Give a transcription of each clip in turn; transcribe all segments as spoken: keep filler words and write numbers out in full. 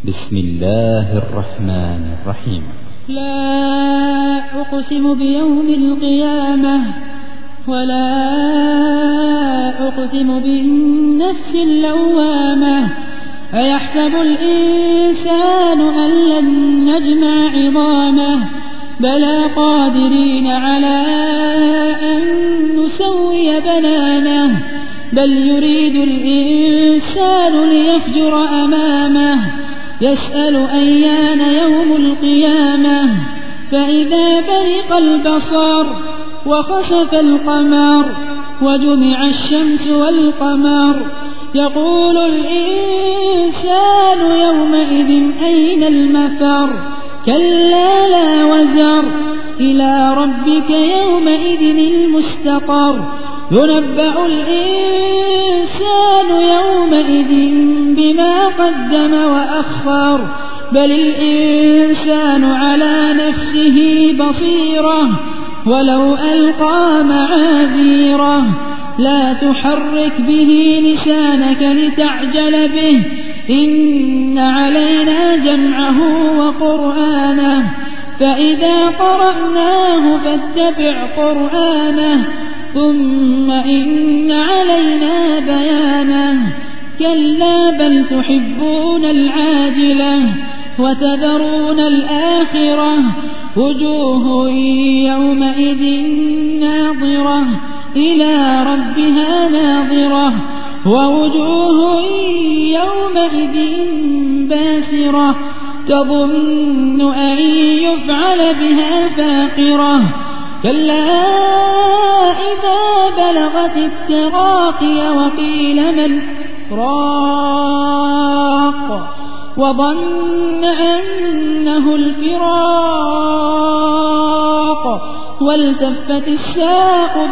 بسم الله الرحمن الرحيم. لا أقسم بيوم القيامة ولا أقسم بالنفس اللوامة أيحسب الإنسان أن لن نجمع عظامه بلى قادرين على أن نسوي بنانه بل يريد الإنسان ليفجر أمامه يسأل أيان يوم القيامة فإذا برق البصر وخسف القمر وجمع الشمس والقمر يقول الإنسان يومئذ أين المفر كلا لا وزر إلى ربك يومئذ المستقر ينبأ الإنسان يومئذ بما قدم وأخر بل الإنسان على نفسه بصيرة ولو ألقى معاذيره لا تحرك به لسانك لتعجل به إن علينا جمعه وقرآنه فإذا قرأناه فاتبع قرآنه ثم إن علينا بيانه كلا بل تحبون العاجلة وتذرون الآخرة وجوه يومئذ ناظرة إلى ربها ناظرة ووجوه يومئذ باسرة تظن أن يفعل بها فاقرة كلا إذا بلغت التراقي وقيل من راق وظن أنه الفراق والتفت الساق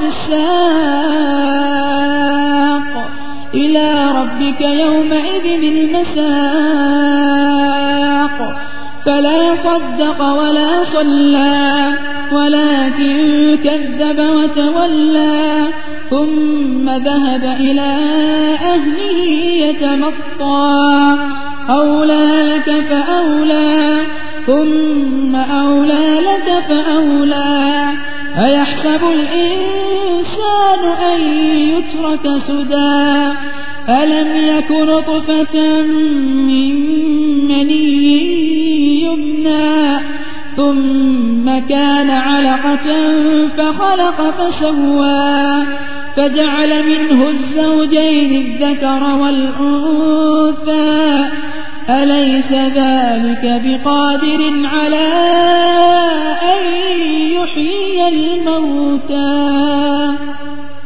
بالساق إلى ربك يومئذ المساق فلا صدق ولا صلى ولكن كذب وتولى ثم ذهب إلى أهله يتمطى أولى لك فأولى ثم أولى لك فأولى أيحسب الإنسان أن يترك سدى ألم يك نطفة من مني يمنى ثم كان علقة فخلق فسوى فجعل منه الزوجين الذكر والأنثى أليس ذلك بقادر على أن يحيي الموتى